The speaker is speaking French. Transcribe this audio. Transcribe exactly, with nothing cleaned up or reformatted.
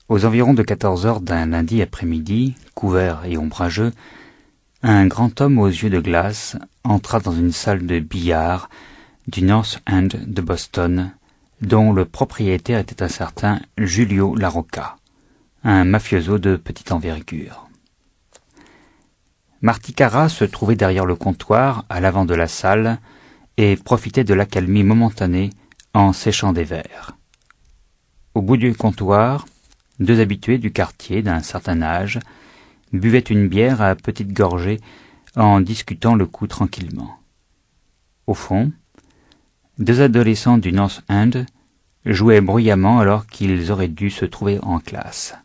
Aux environs de quatorze heures d'un lundi après-midi, couvert et ombrageux, un grand homme aux yeux de glace entra dans une salle de billard du North End de Boston, dont le propriétaire était un certain Julio Larocca, un mafioso de petite envergure. Marty Cara se trouvait derrière le comptoir, à l'avant de la salle, et profitait de l'accalmie momentanée en séchant des verres. Au bout du comptoir, deux habitués du quartier d'un certain âge buvaient une bière à petites gorgées en discutant le coup tranquillement. Au fond, deux adolescents du North End jouaient bruyamment alors qu'ils auraient dû se trouver en classe.